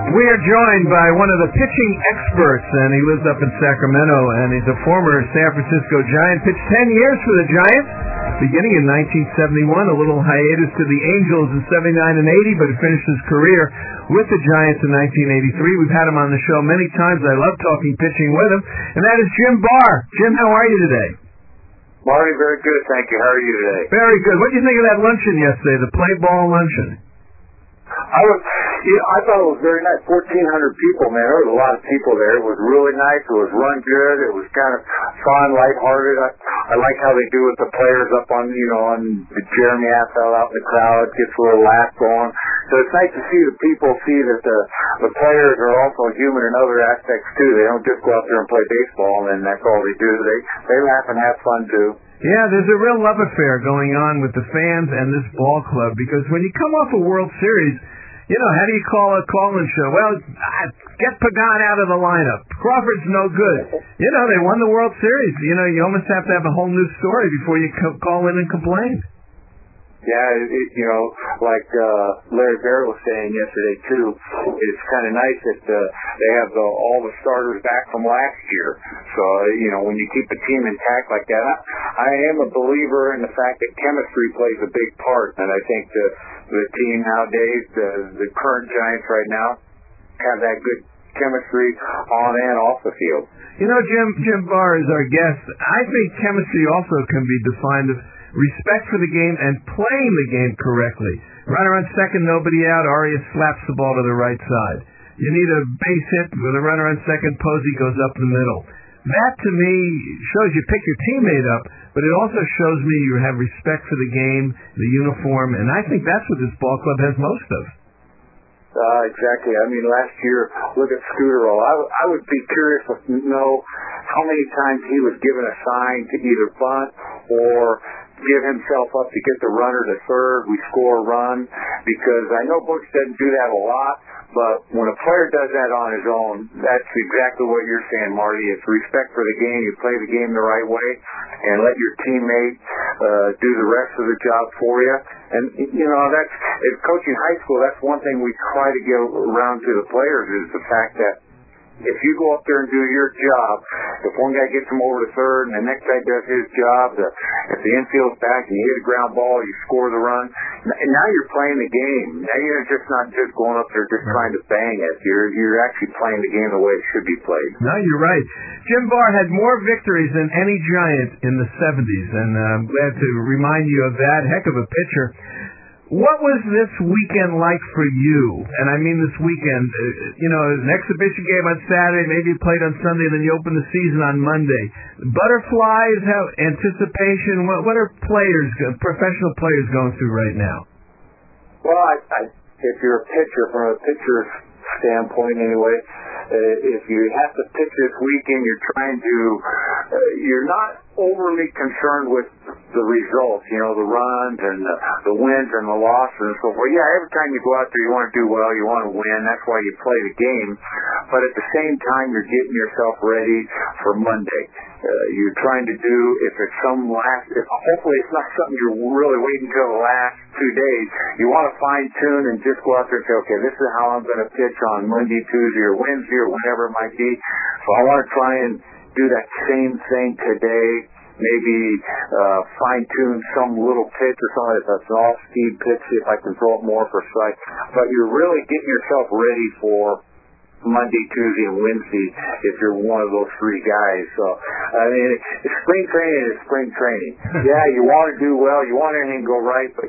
We are joined by one of the pitching experts, and he lives up in Sacramento, and he's a former San Francisco Giant. Pitched 10 years for the Giants, beginning in 1971, a little hiatus to the Angels in 79 and 80, but he finished his career with the Giants in 1983. We've had him on the show many times. I love talking pitching with him, and that is Jim Barr. Jim, how are you today? Marty, very good, thank you. How are you today? Very good. What did you think of that luncheon yesterday, the play ball luncheon? I thought it was very nice. 1,400 people, man. There was a lot of people there. It was really nice. It was run good. It was kind of fun, lighthearted. I like how they do with the players up on the Jeremy Affeldt out in the crowd. Gets a little laugh going. So it's nice to see the people see that the players are also human in other aspects too. They don't just go out there and play baseball and that's all they do. They laugh and have fun too. Yeah, there's a real love affair going on with the fans and this ball club, because when you come off a World Series, how do you call a call-in show? Well, get Pagan out of the lineup. Crawford's no good. They won the World Series. You almost have to have a whole new story before you call in and complain. Yeah, like Larry Barrett was saying yesterday too, it's kind of nice that they have all the starters back from last year. So, when you keep a team intact like that, I am a believer in the fact that chemistry plays a big part, and I think the team nowadays, the current Giants right now, have that good chemistry on and off the field. Jim Barr is our guest. I think chemistry also can be defined as respect for the game and playing the game correctly. Runner on second, nobody out. Arias slaps the ball to the right side. You need a base hit with a runner on second. Posey goes up the middle. That, to me, shows you pick your teammate up, but it also shows me you have respect for the game, the uniform, and I think that's what this ball club has most of. Exactly. I mean, last year, look at Scooterall. I would be curious to know how many times he was given a sign to either bunt or give himself up to get the runner to third. We score a run, because I know Butch doesn't do that a lot, but when a player does that on his own, that's exactly what you're saying, Marty. It's respect for the game. You play the game the right way and let your teammate do the rest of the job for you. And, that's, in coaching high school, that's one thing we try to get around to the players, is the fact that if you go up there and do your job, if one guy gets him over to third and the next guy does his job, if the infield's back and you hit a ground ball, you score the run, and now you're playing the game. Now you're just not just going up there just trying to bang it. You're actually playing the game the way it should be played. No, you're right. Jim Barr had more victories than any Giant in the 70s, and I'm glad to remind you of that. Heck of a pitcher. What was this weekend like for you? And I mean this weekend, an exhibition game on Saturday, maybe you played on Sunday, then you open the season on Monday. Butterflies, anticipation, what are professional players going through right now? Well, if you're a pitcher, from a pitcher's standpoint anyway, if you have to pitch this weekend, you're not overly concerned with the results, the runs and the wins and the losses and so forth. Yeah, every time you go out there, you want to do well, you want to win. That's why you play the game. But at the same time, you're getting yourself ready for Monday. You're trying to do, hopefully it's not something you're really waiting until the last 2 days. You want to fine tune and just go out there and say, okay, this is how I'm going to pitch on Monday, Tuesday, or Wednesday, or whatever it might be. So I want to try and do that same thing today. Maybe fine-tune some little pitch or something. If that's an off-speed pitch, see if I can throw it more for strike. But you're really getting yourself ready for Monday, Tuesday, and Wednesday if you're one of those three guys. So, I mean, spring training is spring training. Yeah, you want to do well, you want everything to go right, but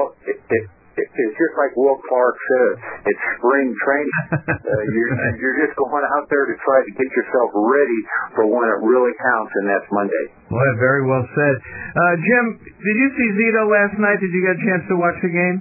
it's just like Will Clark said, it's spring training. You're just going out there to try to get yourself ready for when it really counts, and that's Monday. Well, very well said. Jim, did you see Zito last night? Did you get a chance to watch the game?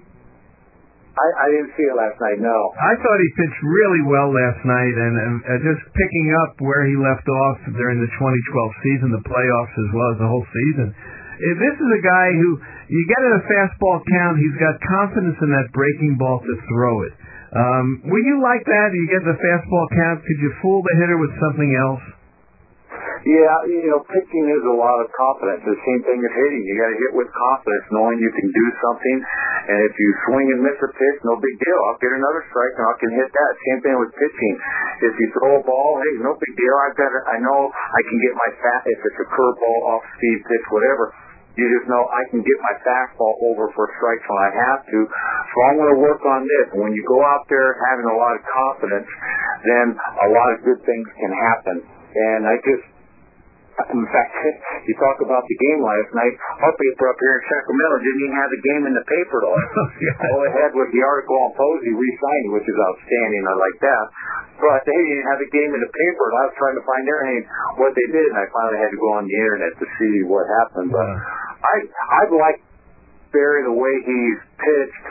I didn't see it last night, no. I thought he pitched really well last night, and just picking up where he left off during the 2012 season, the playoffs as well as the whole season. This is a guy who, you get in a fastball count, he's got confidence in that breaking ball to throw it. Were you like that? You get the fastball count, could you fool the hitter with something else? Yeah, pitching is a lot of confidence. The same thing as hitting. You got to hit with confidence, knowing you can do something. And if you swing and miss a pitch, no big deal. I'll get another strike and I can hit that. Same thing with pitching. If you throw a ball, hey, no big deal. I know I can get my if it's a curveball, off speed pitch, whatever. You just know I can get my fastball over for strikes when I have to. So I'm going to work on this. When you go out there having a lot of confidence, then a lot of good things can happen. And in fact, you talk about the game last night. Our paper up here in Sacramento didn't even have the game in the paper at all. All it had was the article on Posey re-signing, which is outstanding. I like that. But they didn't have a game in the paper, and I was trying to find out what they did, and I finally had to go on the internet to see what happened. But I like Berry the way he's pitched.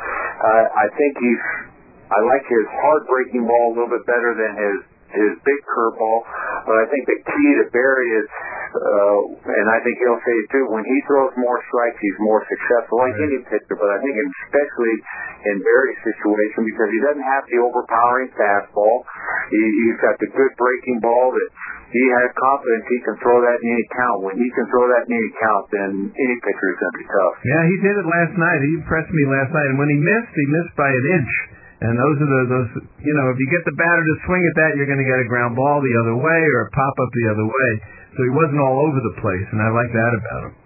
I like his hard-breaking ball a little bit better than his big curveball. But I think the key to Berry is, and I think he'll say it too, when he throws more strikes, he's more successful, like any pitcher. But I think especially in Berry's situation, because he doesn't have the overpowering fastball. He's got the good breaking ball that he has confidence he can throw that in any count. When he can throw that in any count, then any pitcher is going to be tough. Yeah, he did it last night. He impressed me last night. And when he missed by an inch. And those are those, if you get the batter to swing at that, you're going to get a ground ball the other way or a pop-up the other way. So he wasn't all over the place, and I like that about him.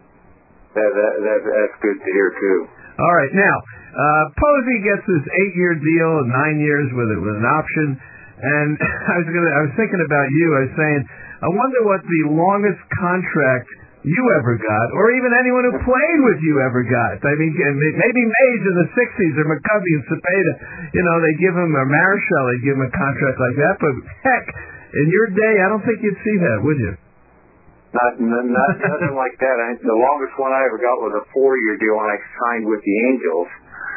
That's good to hear, too. All right, now, Posey gets this 8-year deal, 9 years with an option. And I was thinking about you. I was saying, I wonder what the longest contract you ever got, or even anyone who played with you ever got. I mean, maybe Mays in the 60s, or McCovey and Cepeda, they give him, or Marichal, they give him a contract like that. But heck, in your day, I don't think you'd see that, would you? Nothing like that. The longest one I ever got was a 4-year deal when I signed with the Angels.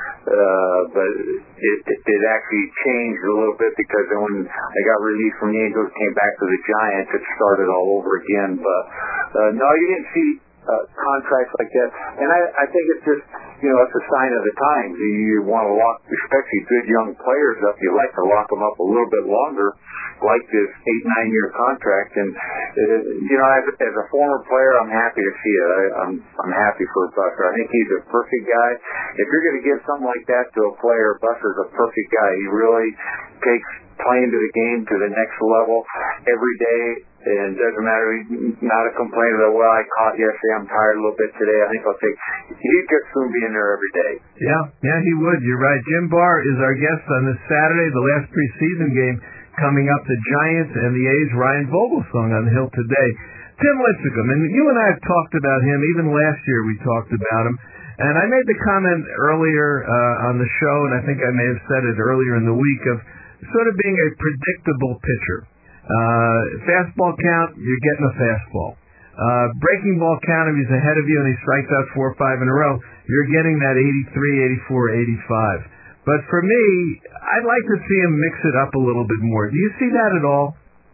But it actually changed a little bit because then when I got released from the Angels, came back to the Giants, it started all over again. But no, you didn't see contracts like that. And I think it's just, it's a sign of the times. You want to lock, especially good young players up. You like to lock them up a little bit longer, like this 8-9-year contract. And, as a former player, I'm happy to see it. I'm happy for Buster. I think he's a perfect guy. If you're going to give something like that to a player, Buster's a perfect guy. He really takes playing to the game to the next level every day. And it doesn't matter, not a complaint about, well, I caught yesterday, I'm tired a little bit today. I think I'll take, he'd just soon be in there every day. Yeah, he would. You're right. Jim Barr is our guest on this Saturday, the last preseason game coming up. The Giants and the A's, Ryan Vogelsong on the Hill today. Tim Lincecum, and you and I have talked about him. Even last year we talked about him. And I made the comment earlier on the show, and I think I may have said it earlier in the week, of sort of being a predictable pitcher. Fastball count, you're getting a fastball. Breaking ball count, if he's ahead of you and he strikes out 4 or 5 in a row, you're getting that 83, 84, 85. But for me, I'd like to see him mix it up a little bit more. Do you see that at all?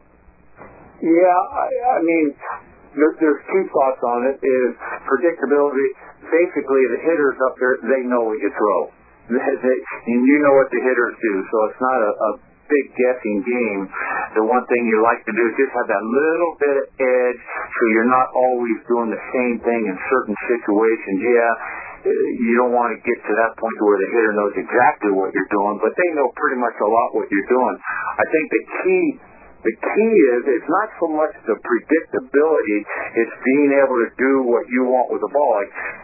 Yeah, I mean, there's two thoughts on it. Is predictability. Basically, the hitters up there, they know what you throw. And you know what the hitters do, so it's not a big guessing game. The one thing you like to do is just have that little bit of edge so you're not always doing the same thing in certain situations. Yeah, you don't want to get to that point where the hitter knows exactly what you're doing, but they know pretty much a lot what you're doing. I think the key is it's not so much the predictability, it's being able to do what you want with the ball.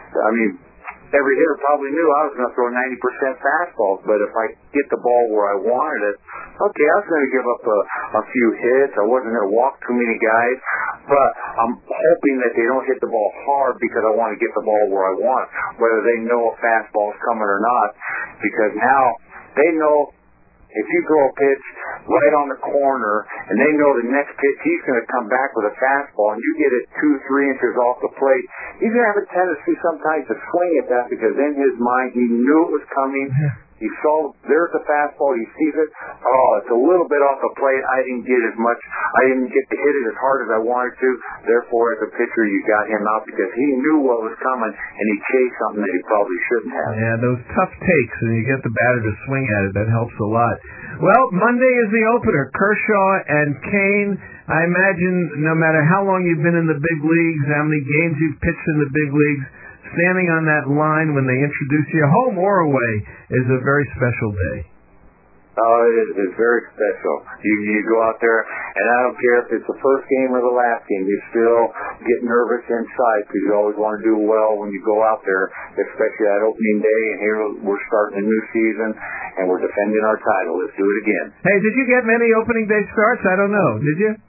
Every hitter probably knew I was going to throw 90% fastballs, but if I get the ball where I wanted it, okay, I was going to give up a few hits. I wasn't going to walk too many guys, but I'm hoping that they don't hit the ball hard because I want to get the ball where I want, whether they know a fastball is coming or not, because now they know if you throw a pitch right on the corner and they know the next pitch he's going to come back with a fastball and you get it 2-3 inches off the plate, he's going to have a tendency sometimes to swing at that because in his mind he knew it was coming. He saw there's a fastball, he sees it. Oh, it's a little bit off the plate. I didn't get as much. I didn't get to hit it as hard as I wanted to. Therefore, as a pitcher, you got him out because he knew what was coming and he chased something that he probably shouldn't have. Yeah, those tough takes, and you get the batter to swing at it. That helps a lot. Well, Monday is the opener. Kershaw and Kane. I imagine no matter how long you've been in the big leagues, how many games you've pitched in the big leagues, standing on that line when they introduce you, home or away, is a very special day. Oh, it's very special. You go out there, and I don't care if it's the first game or the last game, you still get nervous inside because you always want to do well when you go out there, especially that opening day, and here we're starting a new season, and we're defending our title. Let's do it again. Hey, did you get many opening day starts? I don't know. Did you?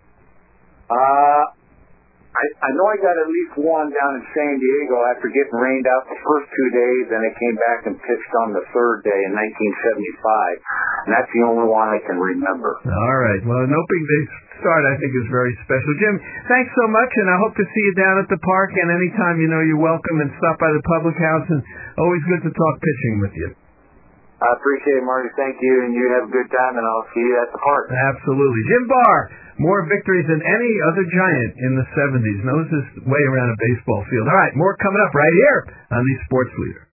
I know I got at least one down in San Diego after getting rained out the first 2 days, and I came back and pitched on the third day in 1975, and that's the only one I can remember. All right. Well, an opening day start, I think, is very special. Jim, thanks so much, and I hope to see you down at the park, and anytime you know you're welcome, and stop by the Public House, and always good to talk pitching with you. I appreciate it, Marty. Thank you, and you have a good time, and I'll see you at the park. Absolutely. Jim Barr, more victories than any other Giant in the 70s. Knows his way around a baseball field. All right, more coming up right here on the Sports Leader.